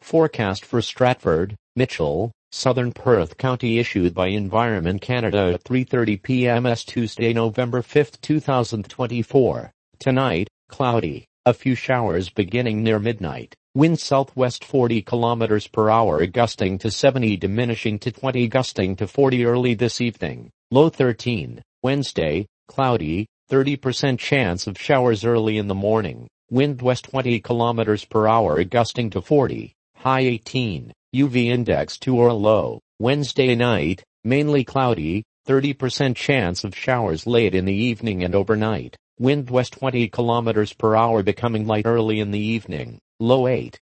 Forecast for Stratford, Mitchell, Southern Perth County issued by Environment Canada at 3:30 p.m. Tuesday, November 5, 2024. Tonight, cloudy, a few showers beginning near midnight. Wind southwest 40 km per hour gusting to 70 diminishing to 20 gusting to 40 early this evening. Low 13. Wednesday, cloudy, 30% chance of showers early in the morning. Wind west 20 km per hour gusting to 40. High 18. UV index 2 or low. Wednesday night, mainly cloudy, 30% chance of showers late in the evening and overnight. Wind west 20 km per hour becoming light early in the evening. Low 8.